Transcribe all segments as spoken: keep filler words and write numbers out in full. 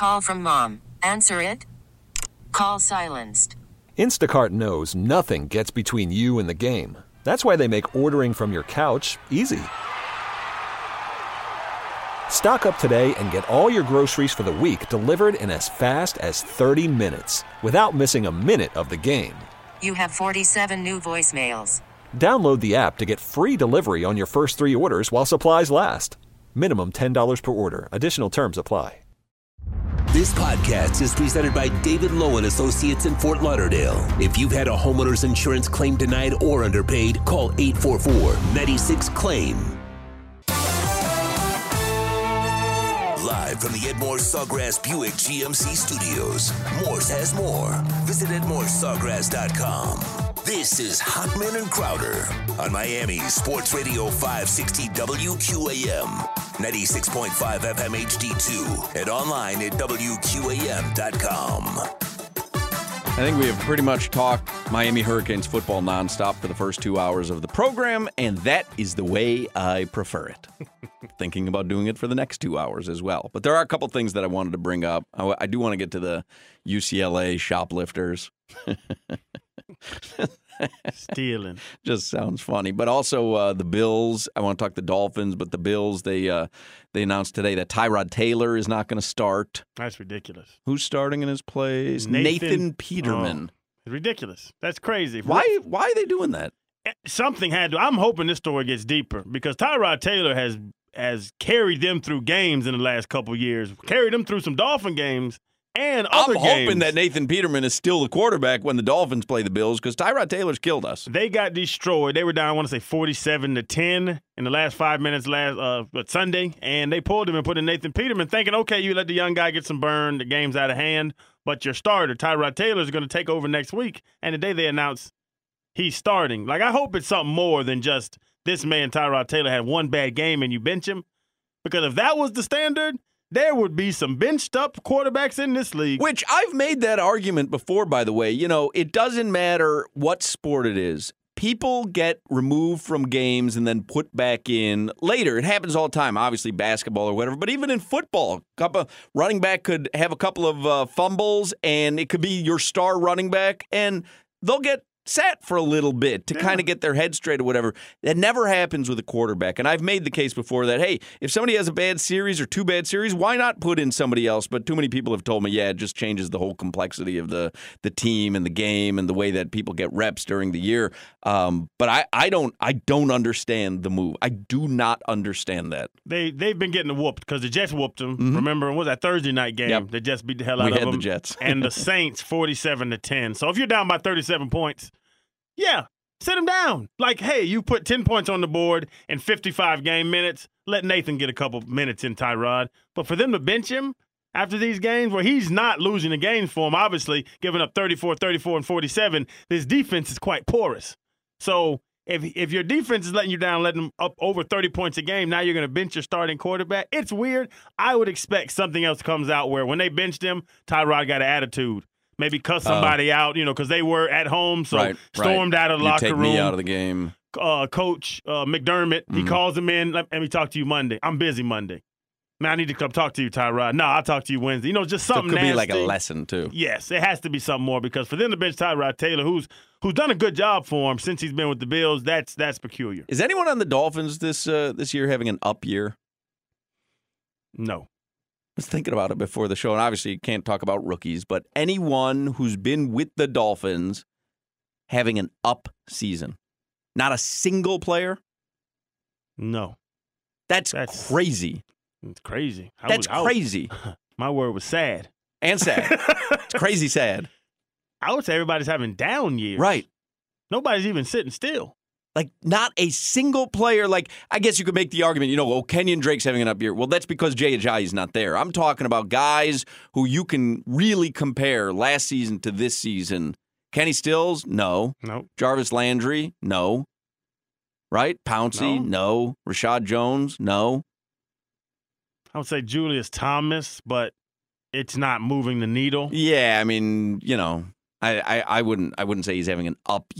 Call from mom. Answer it. Call silenced. Instacart knows nothing gets between you and the game. That's why they make ordering from your couch easy. Stock up today and get all your groceries for the week delivered in as fast as thirty minutes without missing a minute of the game. You have forty-seven new voicemails. Download the app to get free delivery on your first three orders while supplies last. Minimum ten dollars per order. Additional terms apply. This podcast is presented by David Lowe and Associates in Fort Lauderdale. If you've had a homeowner's insurance claim denied or underpaid, call eight four four, nine six, claim. Live from the Edmore Sawgrass Buick G M C studios, Morse has more. Visit Edmore Sawgrass dot com. This is Hockman and Crowder on Miami's Sports Radio five sixty W Q A M, ninety-six point five F M H D two, and online at W Q A M dot com. I think we have pretty much talked Miami Hurricanes football nonstop for the first two hours of the program, and that is the way I prefer it. Thinking about doing it for the next two hours as well. But there are a couple things that I wanted to bring up. I, I do want to get to the U C L A shoplifters. Stealing. Just sounds funny. But also uh, the Bills. I want to talk the Dolphins, but the Bills, they uh, they announced today that Tyrod Taylor is not going to start. That's ridiculous. Who's starting in his place? Nathan, Nathan Peterman. Oh, ridiculous. That's crazy. Why, why are they doing that? Something had to. I'm hoping this story gets deeper because Tyrod Taylor has has carried them through games in the last couple years, carried them through some Dolphin games and other I'm games. hoping that Nathan Peterman is still the quarterback when the Dolphins play the Bills because Tyrod Taylor's killed us. They got destroyed. They were down, I want to say, forty-seven to ten in the last five minutes last uh, Sunday, and they pulled him and put in Nathan Peterman thinking, okay, you let the young guy get some burn, the game's out of hand, but your starter, Tyrod Taylor, is going to take over next week, and today they announced he's starting. Like, I hope it's something more than just this man, Tyrod Taylor, had one bad game and you bench him, because if that was the standard, there would be some benched-up quarterbacks in this league. Which I've made that argument before, by the way. You know, it doesn't matter what sport it is. People get removed from games and then put back in later. It happens all the time, obviously basketball or whatever. But even in football, a couple running back could have a couple of uh, fumbles, and it could be your star running back, and they'll get sat for a little bit to yeah. kind of get their head straight or whatever. That never happens with a quarterback. And I've made the case before that, hey, if somebody has a bad series or two bad series, why not put in somebody else? But too many people have told me, yeah, it just changes the whole complexity of the the team and the game and the way that people get reps during the year. Um, but I, I don't I don't understand the move. I do not understand that. They, they've been getting whooped because the Jets whooped them. Mm-hmm. Remember, what was that Thursday night game? Yep. The Jets beat the hell out we of had them. the Jets. And the Saints, forty-seven to ten. So if you're down by thirty-seven points, yeah, sit him down. Like, hey, you put ten points on the board in fifty-five game minutes. Let Nathan get a couple minutes in Tyrod. But for them to bench him after these games where he's not losing the games for him, obviously giving up thirty-four, thirty-four, and forty-seven, this defense is quite porous. So if if your defense is letting you down, letting them up over thirty points a game, now you're going to bench your starting quarterback. It's weird. I would expect something else comes out where when they benched him, Tyrod got an attitude. Maybe cuss somebody uh, out, you know, because they were at home, so right, stormed right. out of the you locker take room. Me out of the game. Uh, Coach uh, McDermott, mm-hmm. he calls him in. Let, let me talk to you Monday. I'm busy Monday. Man, I need to come talk to you, Tyrod. No, I'll talk to you Wednesday. You know, just something so it could nasty. be like a lesson, too. Yes, it has to be something more because for them to bench Tyrod Taylor, who's who's done a good job for him since he's been with the Bills, that's that's peculiar. Is anyone on the Dolphins this uh, this year having an up year? No. I was thinking about it before the show, and obviously you can't talk about rookies, but anyone who's been with the Dolphins having an up season. Not a single player? No. That's, That's crazy. It's crazy. I That's was, crazy. Was, my word was sad. And sad. It's crazy sad. I would say everybody's having down years. Right. Nobody's even sitting still. Like, not a single player. Like, I guess you could make the argument, you know, oh, Kenyon Drake's having an up year. Well, that's because Jay Ajayi's not there. I'm talking about guys who you can really compare last season to this season. Kenny Stills? No. No. Jarvis Landry? No. Right? Pouncey? No. no. Rashad Jones? No. I would say Julius Thomas, but it's not moving the needle. Yeah, I mean, you know, I, I, I wouldn't I wouldn't say he's having an up year.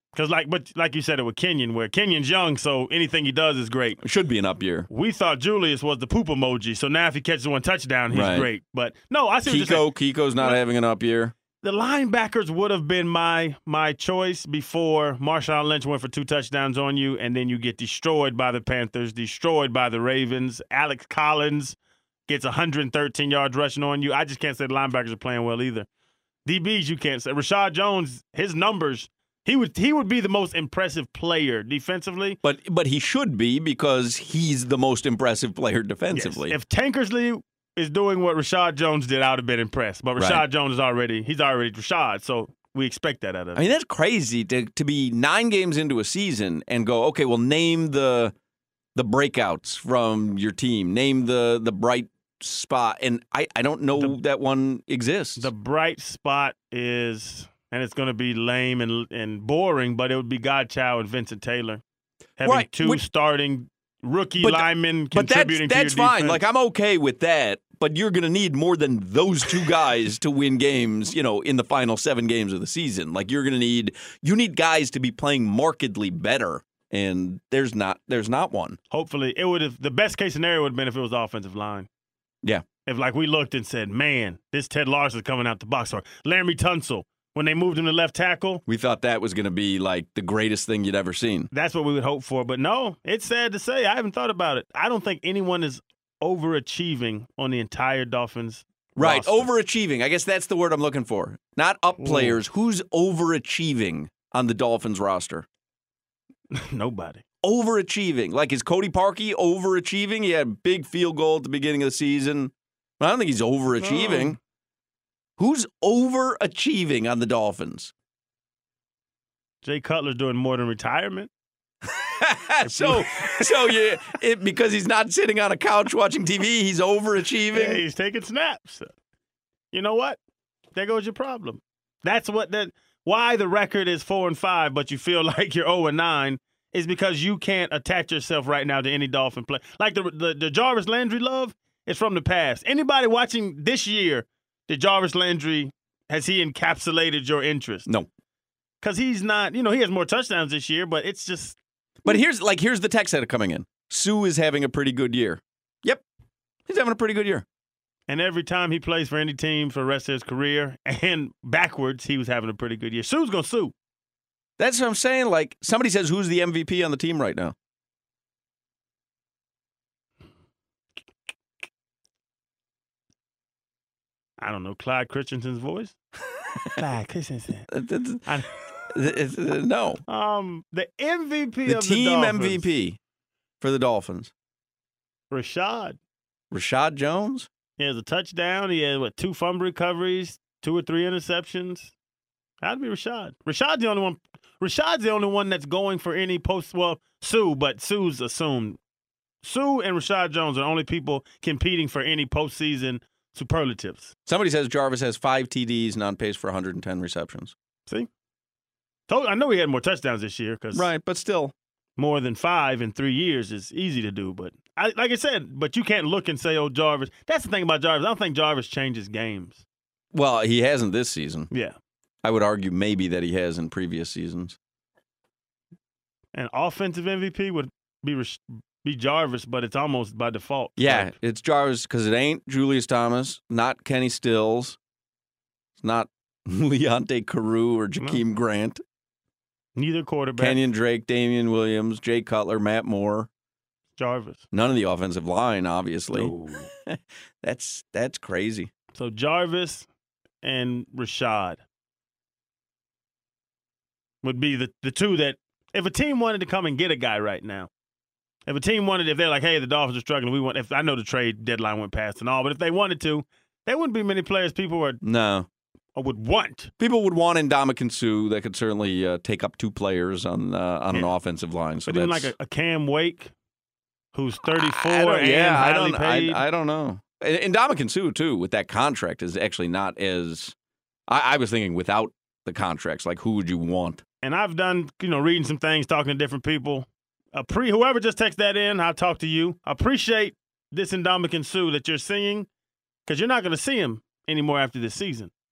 Because, like, but like you said it with Kenyon, where Kenyon's young, so anything he does is great. It should be an up year. We thought Julius was the poop emoji, so now if he catches one touchdown, he's Right. great. But, no, I see what you're Kiko, saying. Kiko's not Right. having an up year. The linebackers would have been my my choice before Marshawn Lynch went for two touchdowns on you, and then you get destroyed by the Panthers, destroyed by the Ravens. Alex Collins gets one hundred thirteen yards rushing on you. I just can't say the linebackers are playing well either. D Bs, you can't say. Rashad Jones, his numbers, he would he would be the most impressive player defensively. But but he should be because he's the most impressive player defensively. Yes. If Tankersley is doing what Rashad Jones did, I would have been impressed. But Rashad Right. Jones is already he's already Rashad, so we expect that out of him. I mean, that's crazy to to be nine games into a season and go, okay, well, name the the breakouts from your team. Name the the bright spot. And I, I don't know The- that one exists. The bright spot is, and it's going to be lame and and boring, but it would be Godchow and Vincent Taylor having Right, two which- starting rookie But- linemen but that's, contributing that's to your fine. defense. Like, I'm okay with that. But you're going to need more than those two guys to win games, you know, in the final seven games of the season. Like, you're going to need you need guys to be playing markedly better, and there's not there's not one. Hopefully, it would have the best case scenario would have been if it was the offensive line. Yeah. If like we looked and said, man, this Ted Larson's coming out the box, or Laramie Tunsil when they moved him to left tackle. We thought that was going to be like the greatest thing you'd ever seen. That's what we would hope for. But no, it's sad to say. I haven't thought about it. I don't think anyone is overachieving on the entire Dolphins. Right, roster. overachieving. I guess that's the word I'm looking for. Not up Ooh. players. Who's overachieving on the Dolphins roster? Nobody. Overachieving. Like, is Cody Parkey overachieving? He had a big field goal at the beginning of the season. I don't think he's overachieving. No. Who's overachieving on the Dolphins? Jay Cutler's doing more than retirement. so, so yeah, it, because he's not sitting on a couch watching T V, he's overachieving. Yeah, he's taking snaps. You know what? There goes your problem. That's what that. Why the record is four and five, but you feel like you're zero and nine is because you can't attach yourself right now to any Dolphin play. Like the the, the Jarvis Landry love is from the past. Anybody watching this year, did Jarvis Landry has he encapsulated your interest? No. Because he's not. You know, he has more touchdowns this year, but it's just. But here's like here's the text that are coming in. Sue is having a pretty good year. Yep, he's having a pretty good year. And every time he plays for any team for the rest of his career and backwards, he was having a pretty good year. Sue's gonna sue. That's what I'm saying. Like somebody says, who's the M V P on the team right now? I don't know, Clyde Christensen's voice. Clyde Christensen. I, It's, uh, no, um, the M V P the of team the M Dolphins, V P for the Dolphins, Rashad. Rashad Jones. He has a touchdown. He has what two fumble recoveries, two or three interceptions. That'd be Rashad. Rashad's the only one. Rashad's the only one that's going for any post. Well, Sue, but Sue's assumed. Sue and Rashad Jones are the only people competing for any postseason superlatives. Somebody says Jarvis has five T Ds and on pace for one hundred ten receptions. See, Told, I know he had more touchdowns this year because Right, but still. more than five in three years is easy to do. But I, like I said, but you can't look and say, "Oh, Jarvis." That's the thing about Jarvis. I don't think Jarvis changes games. Well, he hasn't this season. Yeah, I would argue maybe that he has in previous seasons. and offensive M V P would be Rash- be Jarvis, but it's almost by default. Yeah, Like, it's Jarvis because it ain't Julius Thomas, not Kenny Stills, it's not Leonte Carew or Jakeem Grant, neither quarterback. Kenyon Drake, Damian Williams, Jay Cutler, Matt Moore. Jarvis. None of the offensive line, obviously. No. That's that's crazy. So Jarvis and Rashad would be the, the two that if a team wanted to come and get a guy right now, if a team wanted, if they're like, hey, the Dolphins are struggling, we want. If I know the trade deadline went past and all, but if they wanted to, there wouldn't be many players people would No. or would want. People would want Ndamukong Suh that could certainly uh, take up two players on uh, on an Yeah. offensive line. So But even that's like a, a Cam Wake, who's thirty-four I don't- and yeah, I highly don't, paid. I, I don't know. And Ndamukong Suh too, with that contract, is actually not as. I, I was thinking without the contracts, like who would you want? And I've done, you know, reading some things, talking to different people. Uh, pre whoever just text that in, I'll talk to you. I appreciate this Ndamukong Suh that you're seeing because you're not going to see him anymore after this season.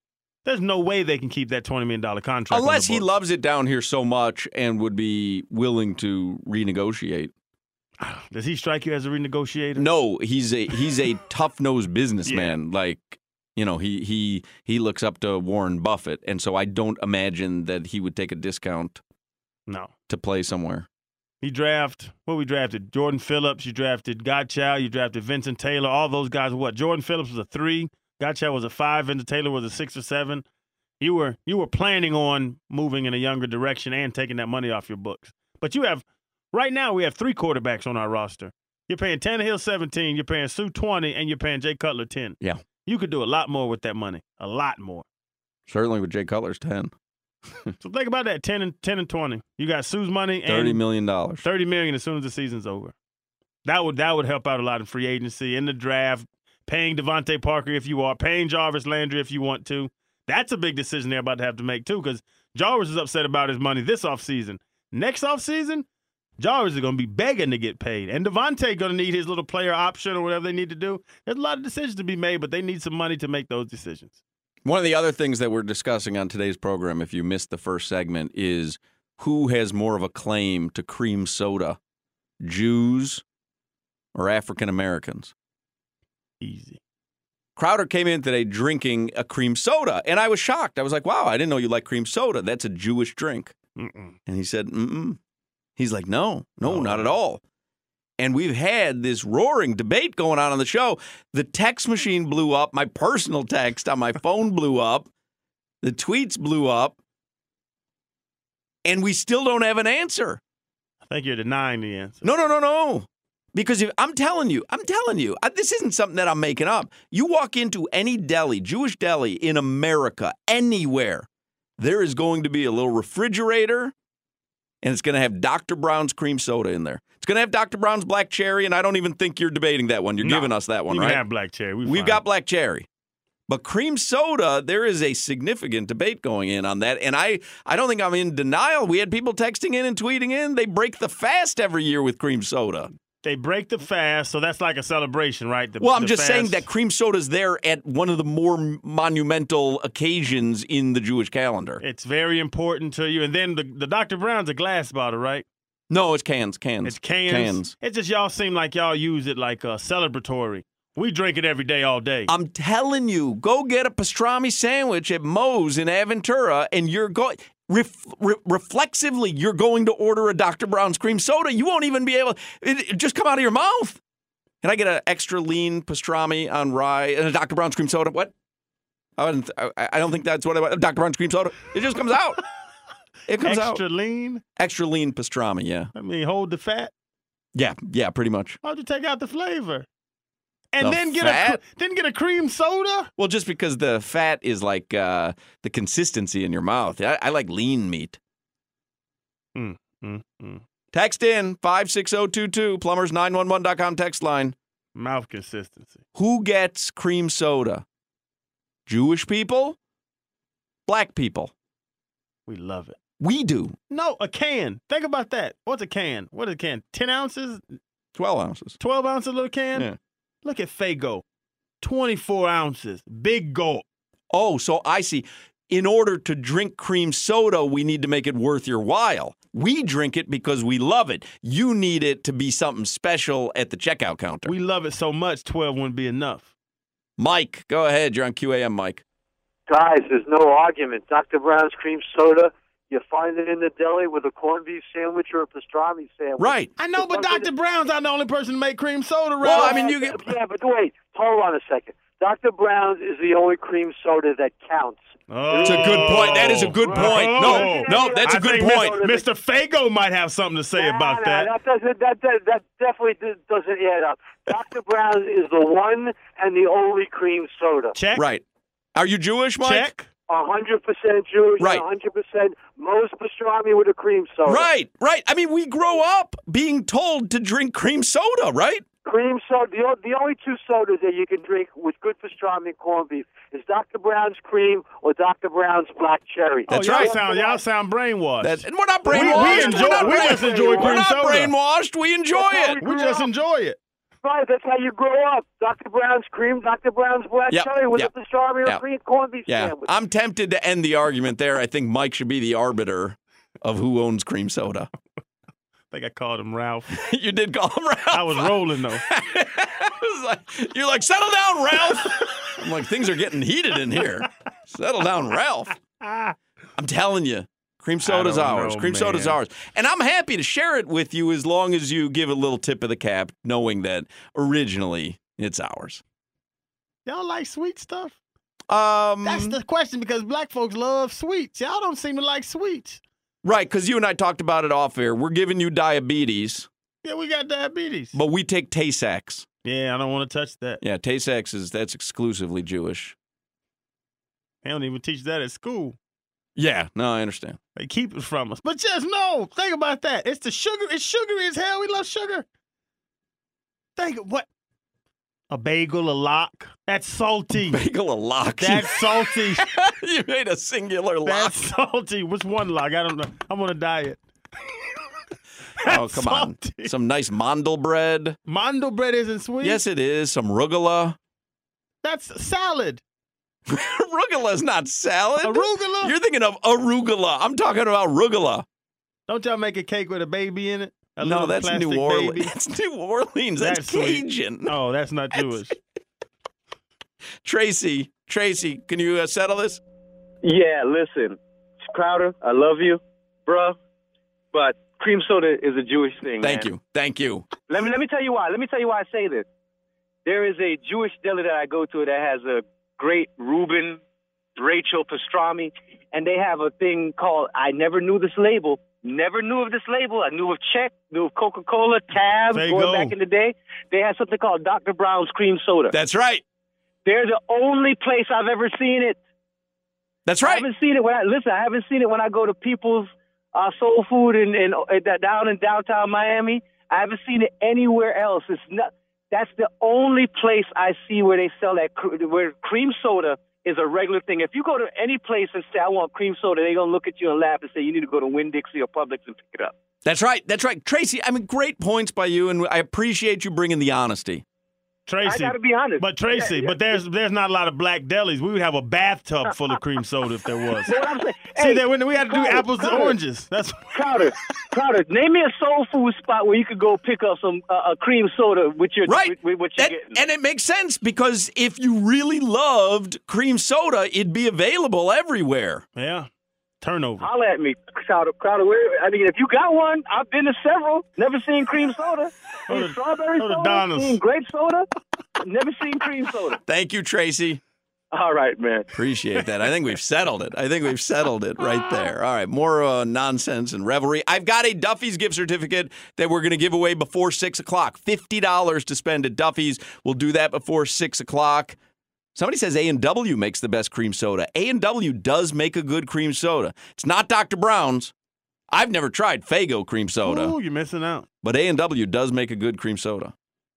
There's no way they can keep that twenty million dollars contract. Unless on the he books. loves it down here so much and would be willing to renegotiate. Does he strike you as a renegotiator? No, he's a he's a tough-nosed businessman. Yeah. Like, you know, he he he looks up to Warren Buffett, and so I don't imagine that he would take a discount no. to play somewhere. He draft, what we drafted? Jordan Phillips, you drafted Godchow, you drafted Vincent Taylor. All those guys were what? Jordan Phillips was a three, Godchow was a five, Vincent Taylor was a six or seven. You were you were planning on moving in a younger direction and taking that money off your books. But you have Right now, we have three quarterbacks on our roster. You're paying Tannehill seventeen, you're paying Sue twenty, and you're paying Jay Cutler ten. Yeah. You could do a lot more with that money. A lot more. Certainly with Jay Cutler's ten. So think about that, ten and ten and twenty. You got Sue's money and thirty million dollars. thirty million dollars as soon as the season's over. That would that would help out a lot in free agency, in the draft, paying Devontae Parker if you are, paying Jarvis Landry if you want to. That's a big decision they're about to have to make too, because Jarvis is upset about his money this offseason. Next offseason, Jarvis is going to be begging to get paid. And Devontae going to need his little player option or whatever they need to do. There's a lot of decisions to be made, but they need some money to make those decisions. One of the other things that we're discussing on today's program, if you missed the first segment, is who has more of a claim to cream soda, Jews or African Americans? Easy. Crowder came in today drinking a cream soda, and I was shocked. I was like, wow, I didn't know you like cream soda. That's a Jewish drink. Mm-mm. And he said, mm-mm. He's like, no, no, oh. not at all. And we've had this roaring debate going on on the show. The text machine blew up. My personal text on my phone blew up. The tweets blew up. And we still don't have an answer. I think you're denying the answer. No, no, no, no. Because if, I'm telling you, I'm telling you, I, this isn't something that I'm making up. You walk into any deli, Jewish deli in America, anywhere, there is going to be a little refrigerator, and it's going to have Doctor Brown's cream soda in there. It's going to have Doctor Brown's black cherry, and I don't even think you're debating that one. You're no, giving us that one, you right? We have black cherry. We We've got black cherry. But cream soda, there is a significant debate going in on that, and I, I don't think I'm in denial. We had people texting in and tweeting in. They break the fast every year with cream soda. They break the fast, so that's like a celebration, right? The, well, I'm the just fast. saying that cream soda's there at one of the more monumental occasions in the Jewish calendar. It's very important to you. And then the, the Doctor Brown's a glass bottle, right? No, it's cans, cans. It's cans. Cans. It's just y'all seem like y'all use it like a celebratory. We drink it every day, all day. I'm telling you, go get a pastrami sandwich at Moe's in Aventura, and you're going... Ref, re, reflexively, you're going to order a Doctor Brown's cream soda. You won't even be able it, it just come out of your mouth. Can I get an extra lean pastrami on rye and a Doctor Brown's cream soda? What? I, didn't, I, I don't think that's what I want. Doctor Brown's cream soda. It just comes out. It comes extra out. Extra lean? Extra lean pastrami, yeah. I mean, hold the fat? Yeah, yeah, pretty much. Why'd you take out the flavor? And the then get fat? a then get a cream soda? Well, just because the fat is like uh, the consistency in your mouth. I, I like lean meat. Mm, mm, mm. Text in five six zero two two, plumbers nine one one dot com text line. Mouth consistency. Who gets cream soda? Jewish people? Black people? We love it. We do. No, a can. Think about that. What's a can? What is a can? ten ounces? twelve ounces. twelve ounces little can? Yeah. Look at Faygo. twenty-four ounces. Big gulp. Oh, so I see. In order to drink cream soda, we need to make it worth your while. We drink it because we love it. You need it to be something special at the checkout counter. We love it so much, twelve wouldn't be enough. Mike, go ahead. You're on Q A M, Mike. Guys, there's no argument. Doctor Brown's cream soda, you find it in the deli with a corned beef sandwich or a pastrami sandwich. Right. I know, but Doctor Brown's not the only person to make cream soda, right? Well, I mean, you get... Yeah, but wait. Hold on a second. Doctor Brown's is the only cream soda that counts. Oh. That's a good point. That is a good point. No, no, that's a I good think point. Mister Faygo might have something to say nah, about nah, that. That, doesn't, that, that, that definitely doesn't add up. Doctor Brown's is the one and the only cream soda. Check. Right. Are you Jewish, Mike? Check. one hundred percent Jewish, right. one hundred percent most pastrami with a cream soda. Right, right. I mean, we grow up being told to drink cream soda, right? Cream soda. The, the only two sodas that you can drink with good pastrami and corned beef is Doctor Brown's cream or Doctor Brown's black cherry. Oh, That's y'all right. Sound, y'all sound brainwashed. That's, and we're not brainwashed. We, we, enjoy, we're not we brain, just enjoy we're cream not soda. brainwashed. We enjoy it. We just enjoy it. Right, that's how you grow up. Doctor Brown's cream, Doctor Brown's black Yep, cherry with yep, the strawberry yep. or green corned beef Yeah, sandwich. I'm tempted to end the argument there. I think Mike should be the arbiter of who owns cream soda. I think I called him Ralph. You did call him Ralph. I was rolling, though. I was like, you're like, settle down, Ralph. I'm like, things are getting heated in here. Settle down, Ralph. I'm telling you, cream soda's don't ours. know, Cream soda's man. ours. And I'm happy to share it with you as long as you give a little tip of the cap, knowing that originally it's ours. Y'all like sweet stuff? Um, That's the question because black folks love sweets. Y'all don't seem to like sweets. right, because you and I talked about it off air. We're giving you diabetes, Yeah, we got diabetes. but we take Tay-Sachs. Yeah, I don't want to touch that. Yeah, Tay-Sachs is that's exclusively Jewish. They don't even teach that at school. Yeah, no, I understand. They keep it from us. But just no, think about that. It's the sugar. It's sugary as hell. We love sugar. Think of what? A bagel, a lock. That's salty. Bagel a lock. That's salty. You made a singular lock. That's salty. What's one lock? I don't know. I'm on a diet. Oh, come salty. on. Some nice mandel bread. Mondo bread isn't sweet. Yes, it is. Some rugula. That's salad. Arugula's not salad. Arugula? You're thinking of arugula. I'm talking about rugula. Don't y'all make a cake with a baby in it? A No, little that's plastic New Orleans. baby? That's New Orleans. That's, That's sweet. Cajun. Oh, that's not Jewish. Tracy, Tracy, can you uh, settle this? Yeah, listen, Crowder, I love you, bruh, but cream soda is a Jewish thing. Thank man. you. Thank you. Let me let me tell you why. Let me tell you why I say this. There is a Jewish deli that I go to that has a great Reuben, Rachel pastrami, and they have a thing called I never knew this label. Never knew of this label. I knew of Czech, knew of Coca-Cola, Tab, There you going go. back in the day. They had something called Doctor Brown's cream soda. That's right. They're the only place I've ever seen it. That's I right. haven't seen it when I listen. I haven't seen it when I go to People's uh, Soul Food in, in, in down in downtown Miami. I haven't seen it anywhere else. It's not. That's the only place I see where they sell that cr- where cream soda is a regular thing. If you go to any place and say I want cream soda, they're gonna look at you and laugh and say you need to go to Winn-Dixie or Publix and pick it up. That's right. That's right. Tracy, I mean, great points by you, and I appreciate you bringing the honesty. Tracy. I gotta be honest. But Tracy, Yeah, yeah. but there's there's not a lot of black delis. We would have a bathtub full of cream soda if there was. Know what I'm saying? See, Hey, that when we had to do Crowder, apples and Crowder, oranges. That's Crowder, Crowder, name me a soul food spot where you could go pick up some uh, a cream soda with your Right. with, with what you're That- getting. and it makes sense because if you really loved cream soda, it'd be available everywhere. yeah. Turnover. Holler at me, Crowder. Crowder, where? I mean, if you got one, I've been to several. Never seen cream soda. Go Seen to- strawberry go to soda. Donna's. Seen grape soda. Never seen cream soda. Thank you, Tracy. All right, man. Appreciate that. I think we've settled it. I think we've settled it right there. All right, more uh, nonsense and revelry. I've got a Duffy's gift certificate that we're going to give away before six o'clock. fifty dollars to spend at Duffy's. We'll do that before six o'clock. Somebody says A and W makes the best cream soda. A and W does make a good cream soda. It's not Doctor Brown's. I've never tried Faygo cream soda, Ooh, you're missing out. but A and W does make a good cream soda.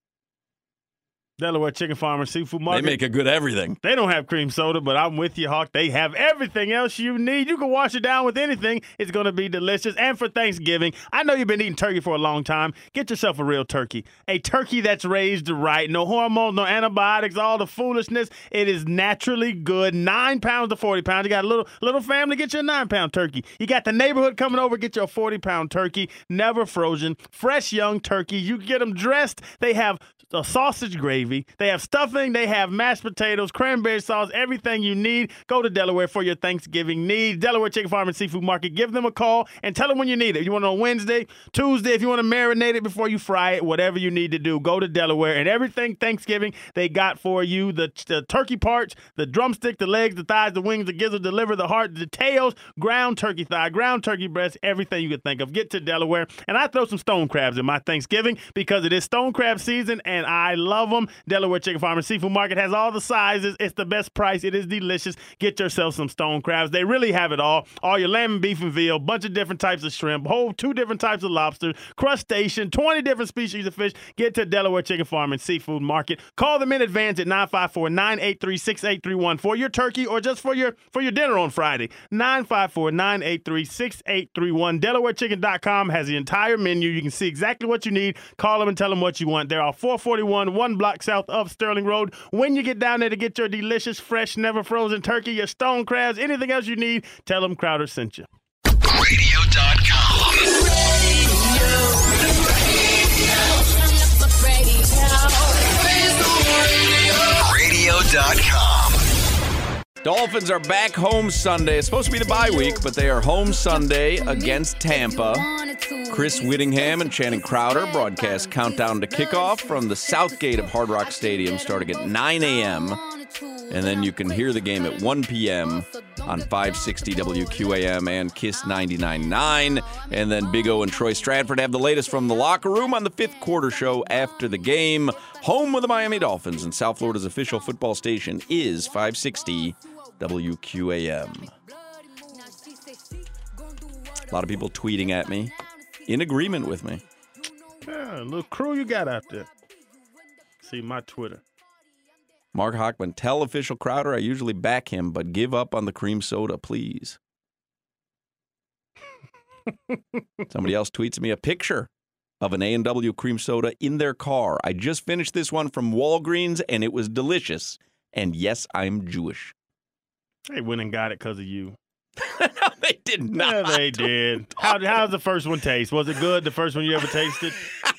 Delaware Chicken Farm and Seafood Market. They make a good everything. They don't have cream soda, but I'm with you, Hawk. They have everything else you need. You can wash it down with anything. It's going to be delicious. And for Thanksgiving, I know you've been eating turkey for a long time. Get yourself a real turkey. A turkey that's raised right. No hormones, no antibiotics, all the foolishness. It is naturally good. Nine pounds to forty pounds. You got a little little family, get you a nine-pound turkey. You got the neighborhood coming over, get you a forty-pound turkey. Never frozen. Fresh young turkey. You can get them dressed. They have a sausage gravy. They have stuffing. They have mashed potatoes, cranberry sauce, everything you need. Go to Delaware for your Thanksgiving needs. Delaware Chicken Farm and Seafood Market. Give them a call and tell them when you need it. You want it on Wednesday, Tuesday, if you want to marinate it before you fry it, whatever you need to do, go to Delaware. And everything Thanksgiving they got for you, the, the turkey parts, the drumstick, the legs, the thighs, the wings, the gizzard, the liver, the heart, the tails, ground turkey thigh, ground turkey breast, everything you could think of. Get to Delaware. And I throw some stone crabs in my Thanksgiving because it is stone crab season and I love them. Delaware Chicken Farm and Seafood Market has all the sizes. It's the best price. It is delicious. Get yourself some stone crabs. They really have it all. All your lamb and beef and veal, bunch of different types of shrimp, whole two different types of lobster, crustacean, twenty different species of fish. Get to Delaware Chicken Farm and Seafood Market. Call them in advance at nine five four, nine eight three, six eight three one for your turkey or just for your for your dinner on Friday. nine five four, nine eight three, six eight three one. Delaware Chicken dot com has the entire menu. You can see exactly what you need. Call them and tell them what you want. They're off four forty-one, one block south of Sterling Road. When you get down there to get your delicious, fresh, never frozen turkey, your stone crabs, anything else you need, tell them Crowder sent you. radio dot com. radio dot com. Dolphins are back home Sunday. It's supposed to be the bye week, but they are home Sunday against Tampa. Chris Whittingham and Channing Crowder broadcast countdown to kickoff from the south gate of Hard Rock Stadium starting at nine a.m. And then you can hear the game at one p.m. on five sixty W Q A M and Kiss ninety-nine point nine. And then Big O and Troy Stratford have the latest from the locker room on the fifth quarter show after the game. Home of the Miami Dolphins and South Florida's official football station is five sixty W Q A M. A lot of people tweeting at me in agreement with me. Yeah, little crew you got out there. See my Twitter. Mark Hochman, tell official Crowder I usually back him, but give up on the cream soda, please. Somebody else tweets me a picture of an A and W cream soda in their car. I just finished this one from Walgreens, and it was delicious. And yes, I'm Jewish. They went and got it because of you. No, they did not. Yeah, they did. How how's the first one taste? Was it good? The first one you ever tasted?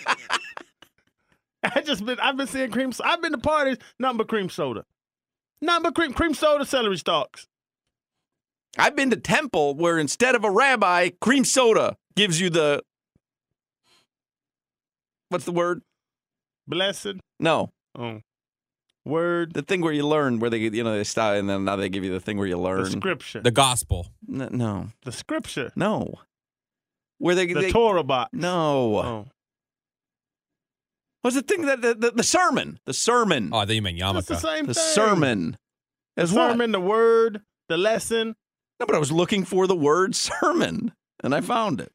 I just been I've been seeing cream. I've been to parties, nothing but cream soda, nothing but cream cream soda, celery stalks. I've been to Temple where instead of a rabbi, cream soda gives you the what's the word? Blessed. No. Oh. Word. The thing where you learn, where they, you know, they start, and then now they give you the thing where you learn. The scripture. The gospel. N- no. The scripture. No. Where they The they, Torah box. No. Oh. What's the thing that the, the, the sermon? The sermon. Oh, I thought you meant yarmulke. It's the same the thing. sermon. The As sermon, what? the word, the lesson. No, but I was looking for the word sermon, and I found it.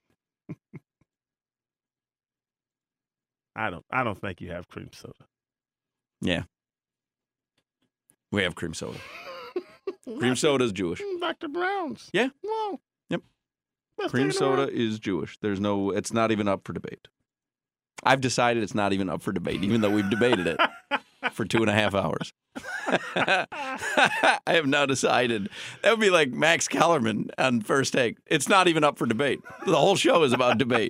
I don't. I don't think you have cream soda. Yeah. We have cream soda. Cream soda is Jewish. Doctor Brown's. Yeah. Well. Yep. let's Cream take it soda around. is Jewish. There's no, it's not even up for debate. I've decided it's not even up for debate, even though we've debated it for two and a half hours. I have now decided. That would be like Max Kellerman on First Take. It's not even up for debate. The whole show is about debate.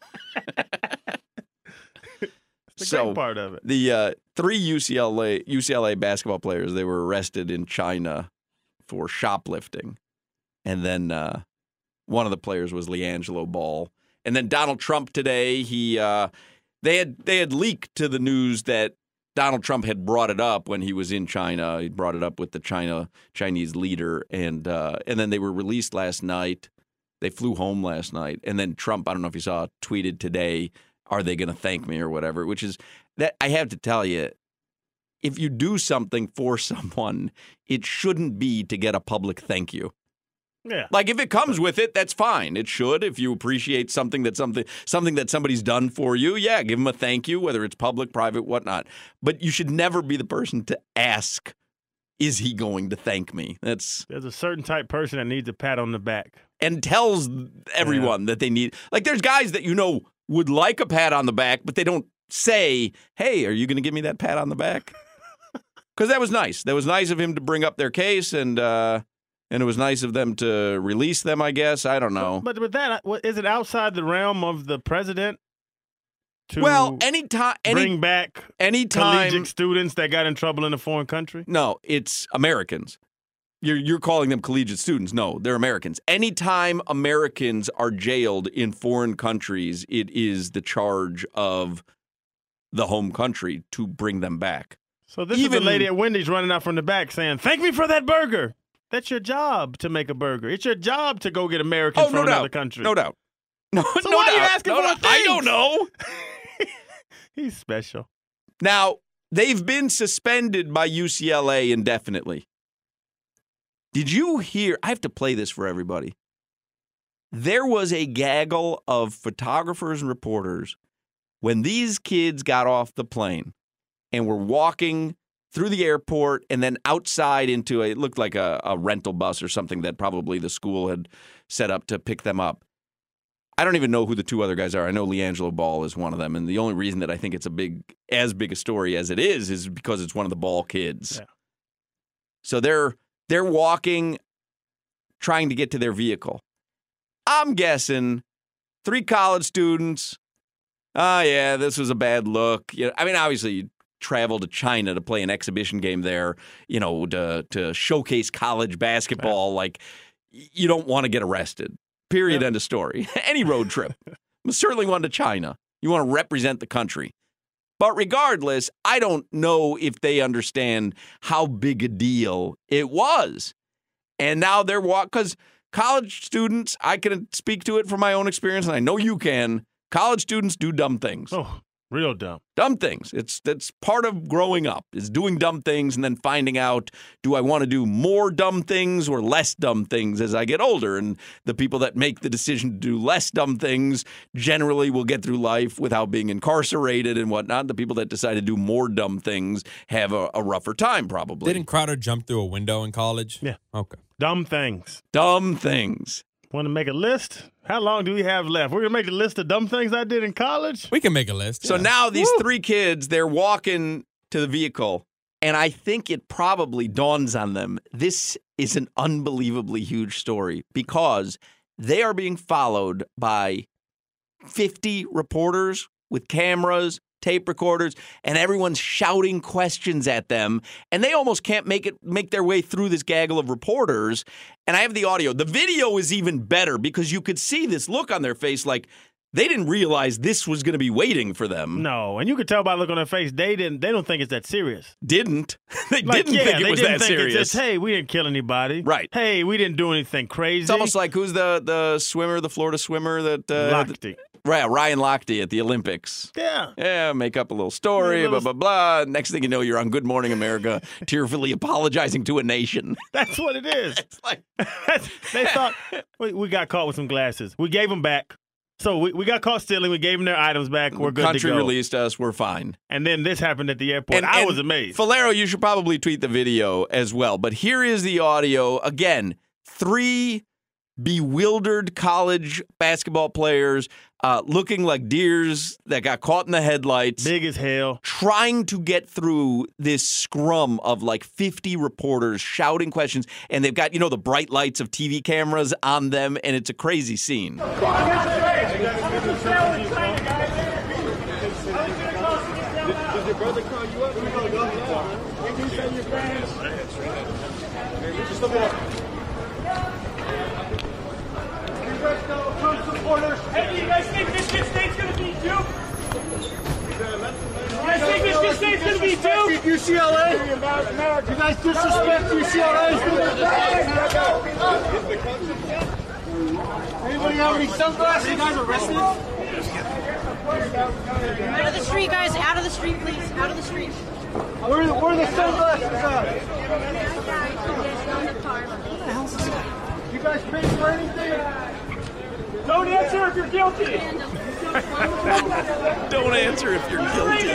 The so great part of it. the uh, three U C L A U C L A basketball players, they were arrested in China for shoplifting, and then uh, one of the players was LiAngelo Ball. And then Donald Trump today, he uh, they had they had leaked to the news that Donald Trump had brought it up when he was in China. He brought it up with the China Chinese leader, and uh, and then they were released last night. They flew home last night, and then Trump, I don't know if you saw, tweeted today, "Are they going to thank me or whatever?" Which is that I have to tell you, if you do something for someone, it shouldn't be to get a public thank you. Yeah. Like if it comes with it, that's fine. It should. If you appreciate something that something something that somebody's done for you, yeah, give them a thank you, whether it's public, private, whatnot. But you should never be the person to ask, "Is he going to thank me?" That's There's a certain type person that needs a pat on the back. and tells everyone that they need. Like there's guys that you know would like a pat on the back, but they don't say, "Hey, are you going to give me that pat on the back?" Because that was nice. That was nice of him to bring up their case, and uh, and it was nice of them to release them, I guess. I don't know. But with that, what, is it outside the realm of the president to Well, anytime, any, bring back anytime, collegiate students that got in trouble in a foreign country? no, it's Americans. You're you're calling them collegiate students. No, they're Americans. Anytime Americans are jailed in foreign countries, it is the charge of the home country to bring them back. So this Even- is a lady at Wendy's running out from the back saying, "Thank me for that burger." That's your job to make a burger. It's your job to go get Americans Oh, from no another doubt. country. No doubt. No, So no why are you doubt. asking No for doubt. the I things? don't know. He's special. Now, they've been suspended by U C L A indefinitely. Did you hear? I have to play this for everybody. There was a gaggle of photographers and reporters when these kids got off the plane and were walking through the airport and then outside into a, it looked like a, a rental bus or something that probably the school had set up to pick them up. I don't even know who the two other guys are. I know LiAngelo Ball is one of them, and the only reason that I think it's a big, as big a story as it is, is because it's one of the Ball kids. Yeah. So they're they're walking, trying to get to their vehicle. I'm guessing three college students. Oh yeah, this was a bad look. You know, I mean, obviously, you travel to China to play an exhibition game there. You know, to to showcase college basketball. Yeah. Like, you don't want to get arrested. Period. Yep. End of story. Any road trip. Certainly one to China. You want to represent the country. But regardless, I don't know if they understand how big a deal it was. And now they're walking, because college students, I can speak to it from my own experience, and I know you can. College students do dumb things. Oh, real dumb. Dumb things. It's that's part of growing up, is doing dumb things and then finding out, do I want to do more dumb things or less dumb things as I get older? And the people that make the decision to do less dumb things generally will get through life without being incarcerated and whatnot. The people that decide to do more dumb things have a, a rougher time, probably. Didn't Crowder jump through a window in college? Yeah. Okay. Dumb things. Dumb things. Want to make a list? How long do we have left? We're going to make a list of dumb things I did in college? We can make a list. So yeah. now these Woo. three kids, they're walking to the vehicle, and I think it probably dawns on them, this is an unbelievably huge story, because they are being followed by fifty reporters with cameras, tape recorders, and everyone's shouting questions at them, and they almost can't make it make their way through this gaggle of reporters. And I have the audio. The video is even better because you could see this look on their face, like they didn't realize this was going to be waiting for them. No, and you could tell by the look on their face, they didn't. They don't think it's that serious. Didn't they? Like, didn't yeah, think it they was didn't that think serious. It's just, hey, we didn't kill anybody. Right. Hey, we didn't do anything crazy. It's almost like who's the the swimmer, the Florida swimmer that uh, Lochte. Right, Ryan Lochte at the Olympics. Yeah. Yeah, make up a little story, A little... blah, blah, blah. Next thing you know, you're on Good Morning America, tearfully apologizing to a nation. That's what it is. It's like... They thought, we, we got caught with some glasses. We gave them back. So we, we got caught stealing. We gave them their items back. We're good Country to go. released us. We're fine. And then this happened at the airport. And, I and was amazed. Falero, you should probably tweet the video as well. But here is the audio. Again, three bewildered college basketball players uh, looking like deers that got caught in the headlights. Big as hell. Trying to get through this scrum of like fifty reporters shouting questions. And they've got, you know, the bright lights of T V cameras on them. And it's a crazy scene. Does your brother call you up? We're going to go now. Can you send your friends? Just look at supporters. Hey, do you guys think Michigan State's going to beat Duke? You guys think Michigan State's going to beat Duke? U C L A? You guys disrespect U C L A? Anybody have any sunglasses? You guys arrested? Out of the street, guys. Out of the street, please. Out of the street. Where are the, where are the sunglasses at? What the hell is this? You guys pay for anything? Don't answer if you're guilty. Don't answer if you're guilty.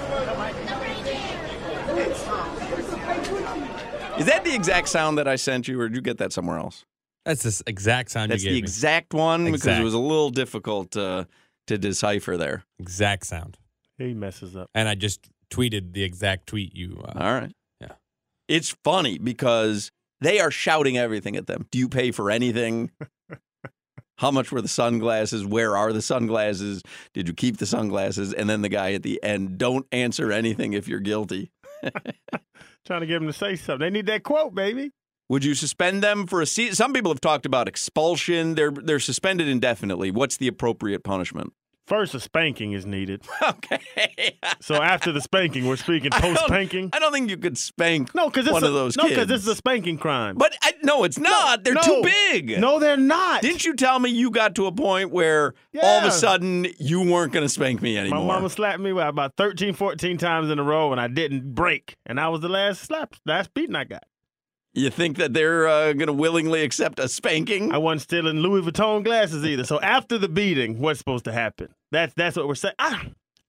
Is that the exact sound that I sent you, or did you get that somewhere else? That's the exact sound That's you gave the me. exact one Exact. because it was a little difficult uh, to decipher there. Exact sound. He messes up. And I just tweeted the exact tweet you. Uh, All right. Yeah. It's funny because they are shouting everything at them. Do you pay for anything? How much were the sunglasses? Where are the sunglasses? Did you keep the sunglasses? And then the guy at the end, don't answer anything if you're guilty. Trying to get him to say something. They need that quote, baby. Would you suspend them for a season? Some people have talked about expulsion. They're they're suspended indefinitely. What's the appropriate punishment? First, a spanking is needed. Okay. So after the spanking, we're speaking post-spanking? I don't think you could spank no, cause one a, of those no, kids. No, because this is a spanking crime. But I, no, it's not. No, they're no. too big. No, they're not. Didn't you tell me you got to a point where yeah. all of a sudden you weren't going to spank me anymore? My mama slapped me about thirteen, fourteen times in a row, and I didn't break. And that was the last slap, last beating I got. You think that they're uh, going to willingly accept a spanking? I wasn't stealing Louis Vuitton glasses either. So after the beating, what's supposed to happen? That's that's what we're saying. Ah.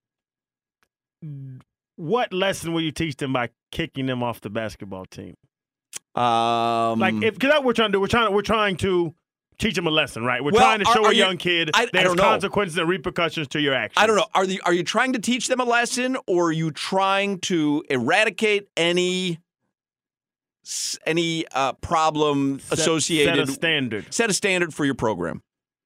What lesson will you teach them by kicking them off the basketball team? Um, like, if because that's what we're trying to do. We're trying. We're trying to teach them a lesson, right? We're well, trying to show are, are a you, young kid I, there's I don't know. consequences and repercussions to your actions. I don't know. Are the are you trying to teach them a lesson, or are you trying to eradicate any? Any uh, problem set, associated? Set a standard. Set a standard for your program.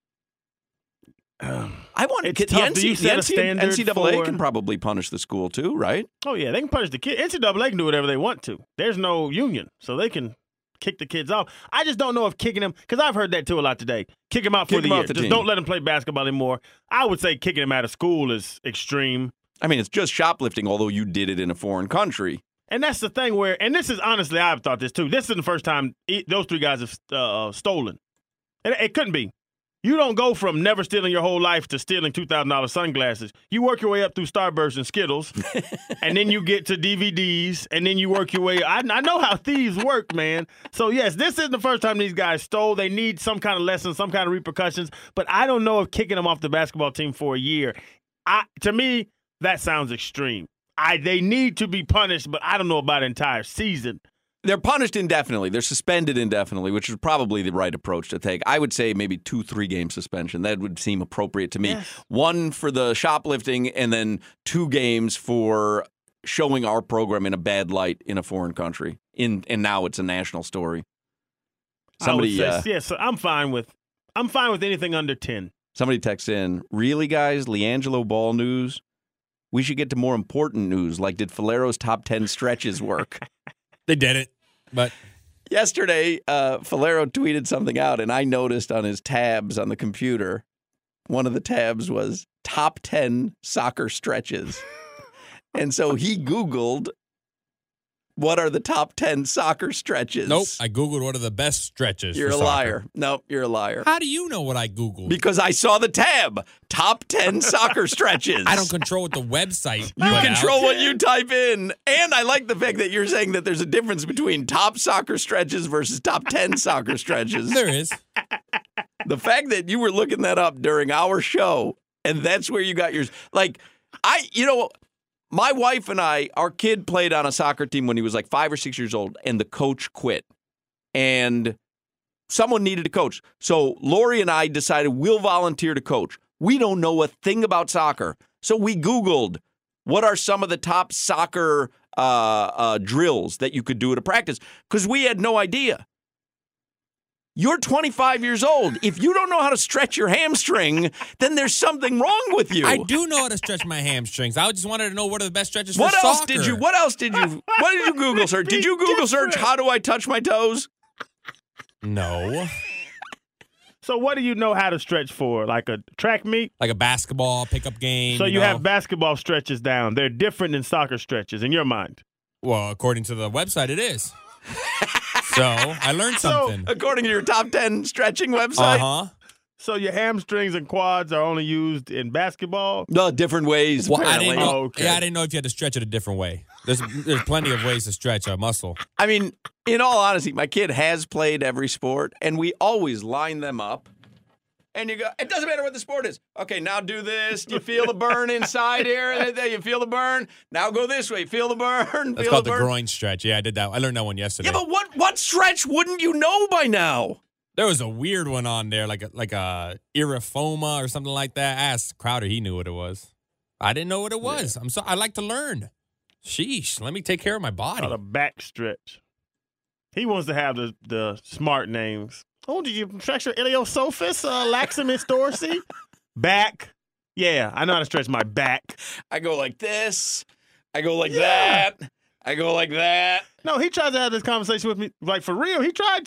Um, I want to get the, tough. N C, Do you set the a N C, standard N C double A for... can probably punish the school too, right? Oh yeah, they can punish the kid. N C double A can do whatever they want to. There's no union, so they can kick the kids off. I just don't know if kicking them, because I've heard that too a lot today. Kick them out kick for the them year. The just team. don't let them play basketball anymore. I would say kicking them out of school is extreme. I mean, it's just shoplifting, although you did it in a foreign country. And that's the thing where, and this is honestly, I've thought this too. This is the first time those three guys have uh, stolen. It, it couldn't be. You don't go from never stealing your whole life to stealing two thousand dollars sunglasses. You work your way up through Starburst and Skittles, and then you get to D V Ds, and then you work your way. I, I know how thieves work, man. So, yes, this isn't the first time these guys stole. They need some kind of lesson, some kind of repercussions. But I don't know if kicking them off the basketball team for a year, I, to me, that sounds extreme. I, they need to be punished, but I don't know about an entire season. They're punished indefinitely. They're suspended indefinitely, which is probably the right approach to take. I would say maybe two, three-game suspension. That would seem appropriate to me. Yes. One for the shoplifting and then two games for showing our program in a bad light in a foreign country. In And now it's a national story. Somebody, I would say, uh, yeah, so I'm fine with I'm fine with anything under ten. Somebody texts in, really, guys, LiAngelo Ball news? We should get to more important news, like did Falero's top ten stretches work? They didn't, but... Yesterday, uh, Falero tweeted something out, and I noticed on his tabs on the computer, one of the tabs was top ten soccer stretches. And so he Googled, what are the top ten soccer stretches? Nope, I Googled what are the best stretches You're for a soccer. liar. Nope, you're a liar. How do you know what I Googled? Because I saw the tab, top ten soccer stretches. I don't control what the website You put control out. what you type in. And I like the fact that you're saying that there's a difference between top soccer stretches versus top ten soccer stretches. There is. The fact that you were looking that up during our show, and that's where you got yours. Like, I, you know, my wife and I, our kid played on a soccer team when he was like five or six years old, and the coach quit. And someone needed a coach. So Lori and I decided we'll volunteer to coach. We don't know a thing about soccer. So we Googled what are some of the top soccer uh, uh, drills that you could do at a practice, because we had no idea. You're twenty-five years old. If you don't know how to stretch your hamstring, then there's something wrong with you. I do know how to stretch my hamstrings. I just wanted to know what are the best stretches for What soccer. else did you? What else did you? What did you Google search? Did you Google search how do I touch my toes? No. So what do you know how to stretch for? Like a track meet? Like a basketball pickup game. So you, you know? have basketball stretches down. They're different than soccer stretches in your mind. Well, according to the website, it is. So I learned something. So, according to your top ten stretching website. Uh huh. So your hamstrings and quads are only used in basketball? No, different ways. Well, I apparently. didn't know. Oh, okay. Yeah, I didn't know if you had to stretch it a different way. There's there's plenty of ways to stretch a muscle. I mean, in all honesty, my kid has played every sport, and we always line them up. And you go, it doesn't matter what the sport is. Okay, now do this. Do you feel the burn inside here? There, you feel the burn? Now go this way. Feel the burn. That's feel called the, the burn. groin stretch. Yeah, I did that. I learned that one yesterday. Yeah, but what what stretch wouldn't you know by now? There was a weird one on there, like a, like a irifoma or something like that. I asked Crowder, he knew what it was. I didn't know what it was. Yeah. I'm so I like to learn. Sheesh, let me take care of my body. Called a back stretch. He wants to have the, the smart names. Oh, did you stretch your iliosophus, uh, laximus dorsi? Back. Yeah, I know how to stretch my back. I go like this. I go like Yeah. that. I go like that. No, he tried to have this conversation with me, like for real. He tried to.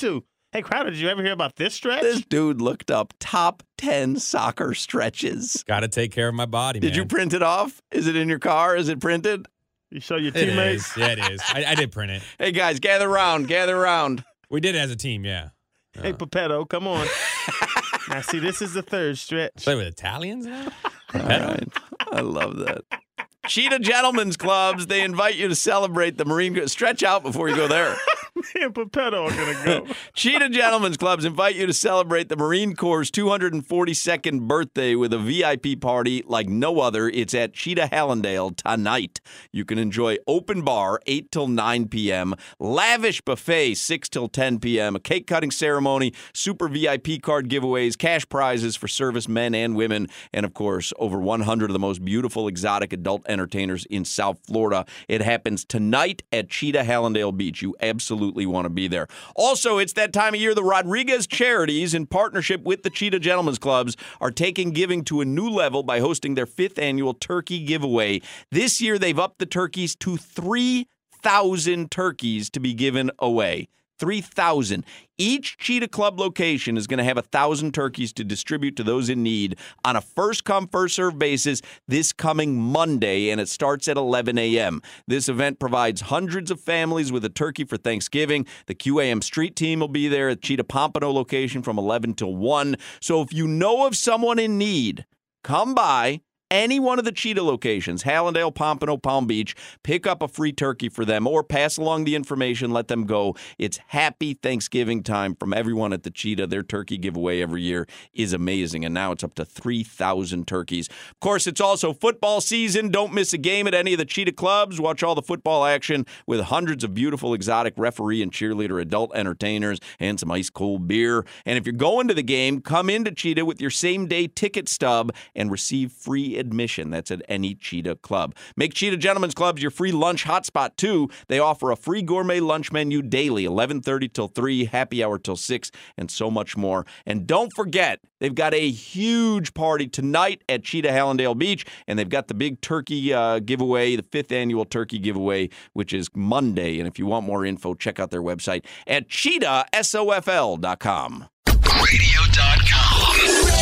Hey, Crowder, did you ever hear about this stretch? This dude looked up top ten soccer stretches. Got to take care of my body, Did man. you print it off? Is it in your car? Is it printed? You show your It teammates? is. Yeah, it is. I, I did print it. Hey, guys, gather around. Gather around. We did it as a team, yeah. Hey, Pepetto, come on. Now, see, this is the third stretch. Play with Italians now? All right. I love that. Cheetah Gentlemen's Clubs, they invite you to celebrate the Marine. Stretch out before you go there. Me and Pepetto are going to go. Cheetah Gentlemen's Clubs invite you to celebrate the Marine Corps' two hundred forty-second birthday with a V I P party like no other. It's at Cheetah Hallandale tonight. You can enjoy open bar eight till nine p.m., lavish buffet six till ten p.m., a cake cutting ceremony, super V I P card giveaways, cash prizes for service men and women, and of course, over one hundred of the most beautiful exotic adult entertainers in South Florida. It happens tonight at Cheetah Hallandale Beach. You absolutely want to be there. Also, it's that time of year the Rodriguez Charities, in partnership with the Cheetah Gentlemen's Clubs, are taking giving to a new level by hosting their fifth annual turkey giveaway. This year, they've upped the turkeys to three thousand turkeys to be given away. three thousand. Each Cheetah Club location is going to have one thousand turkeys to distribute to those in need on a first-come, first-served basis this coming Monday, and it starts at eleven a.m. This event provides hundreds of families with a turkey for Thanksgiving. The Q A M Street team will be there at Cheetah Pompano location from eleven till one. So if you know of someone in need, come by any one of the Cheetah locations, Hallandale, Pompano, Palm Beach, pick up a free turkey for them or pass along the information, let them go. It's happy Thanksgiving time from everyone at the Cheetah. Their turkey giveaway every year is amazing, and now it's up to three thousand turkeys. Of course, it's also football season. Don't miss a game at any of the Cheetah clubs. Watch all the football action with hundreds of beautiful exotic referee and cheerleader adult entertainers and some ice-cold beer. And if you're going to the game, come into Cheetah with your same-day ticket stub and receive free admission. That's at any Cheetah club. Make Cheetah Gentlemen's Clubs your free lunch hotspot, too. They offer a free gourmet lunch menu daily, eleven thirty till three, happy hour till six, and so much more. And don't forget, they've got a huge party tonight at Cheetah Hallandale Beach, and they've got the big turkey uh, giveaway, the fifth annual turkey giveaway, which is Monday. And if you want more info, check out their website at cheetah sofl dot com. radio dot com.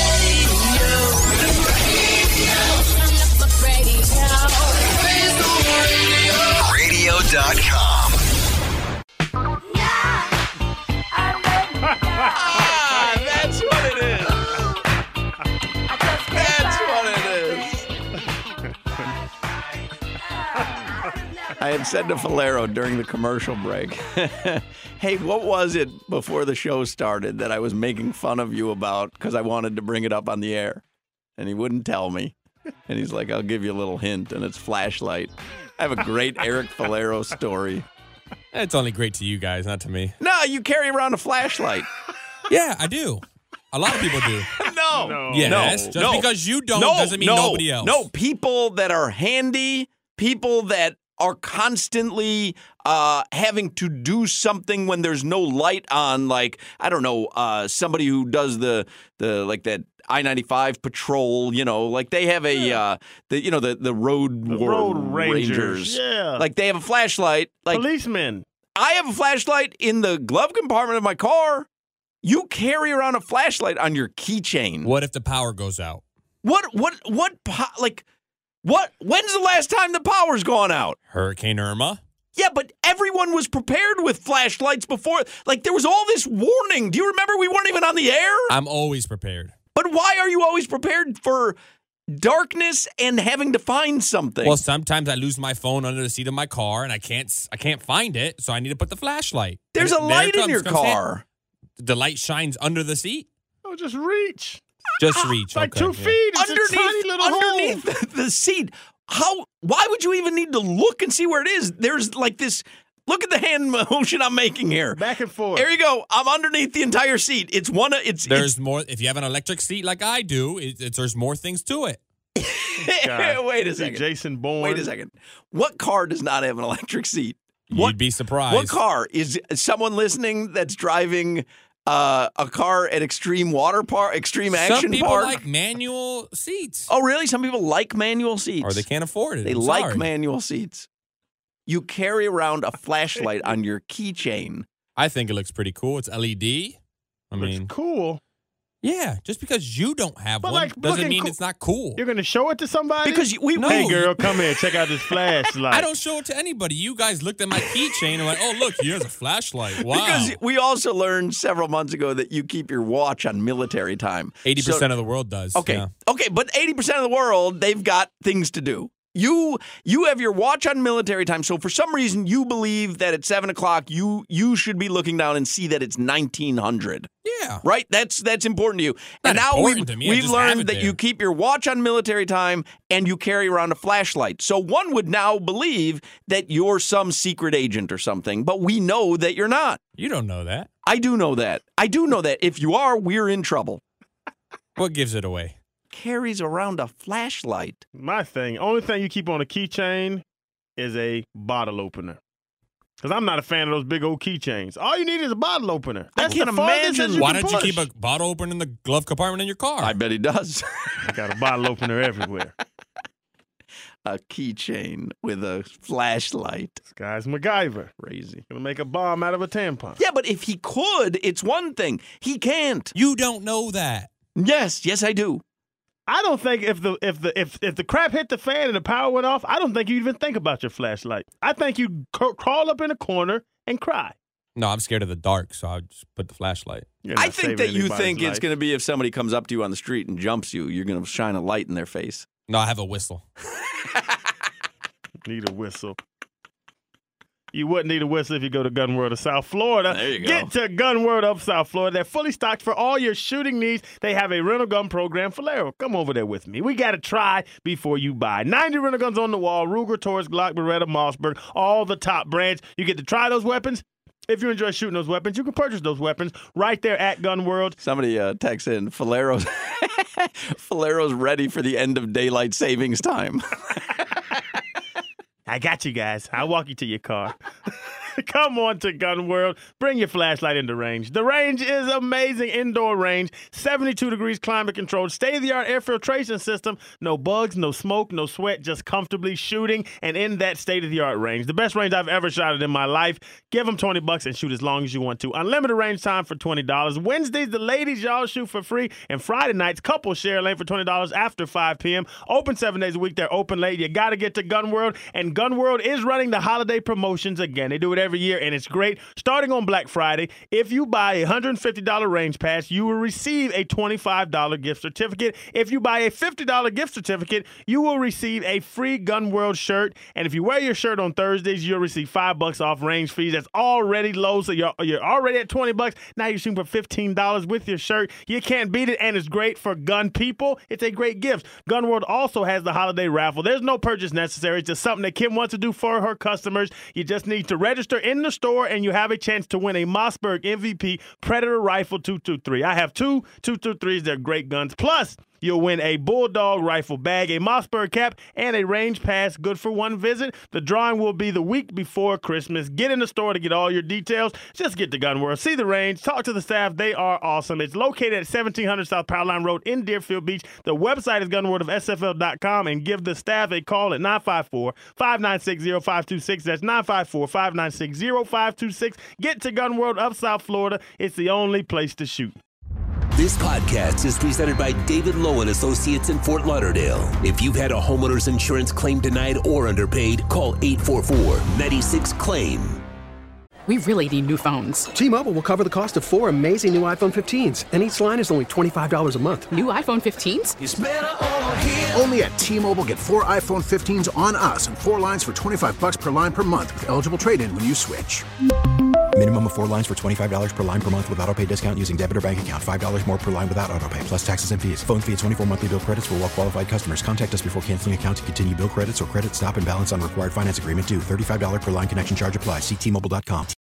radio dot com. Ah, that's what it is. That's what it is. I had said to Falero during the commercial break, hey, what was it before the show started that I was making fun of you about because I wanted to bring it up on the air? And he wouldn't tell me. And he's like, I'll give you a little hint, and it's flashlight. I have a great Eric Falero story. It's only great to you guys, not to me. No, you carry around a flashlight. Yeah, I do. A lot of people do. No. No. Yes. No. Just No. because you don't No, doesn't mean no, nobody else. No, people that are handy, people that are constantly uh, having to do something when there's no light on, like, I don't know, uh, somebody who does the, the like that I ninety-five patrol, you know, like they have a, Yeah. uh, the you know, the, the road, The war road rangers. Yeah. Like they have a flashlight. Like Policemen. I have a flashlight in the glove compartment of my car. You carry around a flashlight on your keychain. What if the power goes out? What, what, what, po- like, what, when's the last time the power's gone out? Hurricane Irma? Yeah, but everyone was prepared with flashlights before. Like, there was all this warning. Do you remember we weren't even on the air? I'm always prepared. But why are you always prepared for darkness and having to find something? Well, sometimes I lose my phone under the seat of my car and I can't I can't find it, so I need to put the flashlight. There's And a there light in comes- your comes car. in. The light shines under the seat. Oh, just reach. Just reach. It's like okay, two yeah. feet. It's Underneath, a tiny little underneath hole. the, the seat. How? Why would you even need to look and see where it is? There's like this. Look at the hand motion I'm making here. Back and forth. There you go. I'm underneath the entire seat. It's one. of It's There's more. If you have an electric seat like I do, it, it's, there's more things to it. It's, God. wait a See second. Jason Bourne. Wait a second. What car does not have an electric seat? You'd What, be surprised. what car is someone listening that's driving uh, a car at Extreme Water Park, Extreme Action Some people Park? like manual seats. Oh, really? Some people like manual seats. Or they can't afford it. They I'm like sorry. manual seats. You carry around a flashlight on your keychain. I think it looks pretty cool. It's L E D. I Looks mean, cool. Yeah, just because you don't have But, one like, doesn't looking mean cool- it's not cool. You're going to show it to somebody? Because we No. Hey, girl, come here. Check out this flashlight. I don't show it to anybody. You guys looked at my keychain and were like, oh, look, here's a flashlight. Wow. Because we also learned several months ago that you keep your watch on military time. eighty percent So- of the world does. Okay. Yeah. Okay, but eighty percent of the world, they've got things to do. You you have your watch on military time, so for some reason you believe that at seven o'clock you you should be looking down and see that it's nineteen hundred. Yeah. Right? That's that's important to you. Not and now important we've, to me, I we've just have learned it that there. you keep your watch on military time and you carry around a flashlight. So one would now believe that you're some secret agent or something, but we know that you're not. You don't know that. I do know that. I do know that. If you are, we're in trouble. What gives it away? Carries around a flashlight. My thing, only thing you keep on a keychain is a bottle opener. Because I'm not a fan of those big old keychains. All you need is a bottle opener. That's can't the farthest imagine- that you Why can don't push. you keep a bottle opener in the glove compartment in your car? I bet he does. I got a bottle opener everywhere. A keychain with a flashlight. This guy's MacGyver. Crazy. Gonna make a bomb out of a tampon. Yeah, but if he could, it's one thing. He can't. You don't know that. Yes, yes, I do. I don't think if the if the if if the crap hit the fan and the power went off, I don't think you even think about your flashlight. I think you c- crawl up in a corner and cry. No, I'm scared of the dark, so I'll just put the flashlight. You're not I think saving that you anybody's think it's life. going to be if somebody comes up to you on the street and jumps you, you're going to shine a light in their face. No, I have a whistle. Need a whistle. You wouldn't need a whistle if you go to Gun World of South Florida. There you go. Get to Gun World of South Florida. They're fully stocked for all your shooting needs. They have a rental gun program. Valero, come over there with me. We got to try before you buy. ninety rental guns on the wall. Ruger, Taurus, Glock, Beretta, Mossberg, all the top brands. You get to try those weapons. If you enjoy shooting those weapons, you can purchase those weapons right there at Gun World. Somebody uh, texts in, Falero's, Falero's ready for the end of daylight savings time. I got you guys. I'll walk you to your car. Come on to Gun World. Bring your flashlight into range. The range is amazing. Indoor range, seventy-two degrees climate controlled, state-of-the-art air filtration system. No bugs, no smoke, no sweat, just comfortably shooting and in that state-of-the-art range. The best range I've ever shot it in my life. Give them twenty bucks and shoot as long as you want to. Unlimited range time for twenty dollars. Wednesdays, the ladies, y'all shoot for free. And Friday nights, couples share lane for twenty dollars after five p.m. Open seven days a week. They're open late. You got to get to Gun World. And Gun World is running the holiday promotions again. They do it every year, and it's great. Starting on Black Friday, if you buy a one hundred fifty dollars range pass, you will receive a twenty-five dollars gift certificate. If you buy a fifty dollars gift certificate, you will receive a free Gun World shirt. And if you wear your shirt on Thursdays, you'll receive five bucks off range fees. That's already low, so you're, you're already at twenty bucks. Now you're shooting for fifteen dollars with your shirt. You can't beat it, and it's great for gun people. It's a great gift. Gun World also has the holiday raffle. There's no purchase necessary. It's just something that Kim wants to do for her customers. You just need to register in the store, and you have a chance to win a Mossberg M V P Predator Rifle two twenty-three. I have two two twenty-threes. They're great guns. Plus, you'll win a Bulldog rifle bag, a Mossberg cap, and a range pass good for one visit. The drawing will be the week before Christmas. Get in the store to get all your details. Just get to Gun World. See the range. Talk to the staff. They are awesome. It's located at seventeen hundred South Powerline Road in Deerfield Beach. The website is gun world of S F L dot com, and give the staff a call at nine five four, five nine six, zero five two six. That's nine five four, five nine six, zero five two six. Get to Gun World of South Florida. It's the only place to shoot. This podcast is presented by David Lowe and Associates in Fort Lauderdale. If you've had a homeowner's insurance claim denied or underpaid, call eight four four, nine six, claim. We really need new phones. T-Mobile will cover the cost of four amazing new iPhone fifteens, and each line is only twenty-five dollars a month. New iPhone fifteens? It's better over here. Only at T-Mobile, get four iPhone fifteens on us and four lines for twenty-five bucks per line per month with eligible trade-in when you switch. Minimum of four lines for twenty-five dollars per line per month with autopay discount using debit or bank account. five dollars more per line without autopay, plus taxes and fees. Phone fee at twenty-four monthly bill credits for well-qualified customers. Contact us before canceling account to continue bill credits or credit stop and balance on required finance agreement due. thirty-five dollars per line connection charge applies. See T Mobile dot com.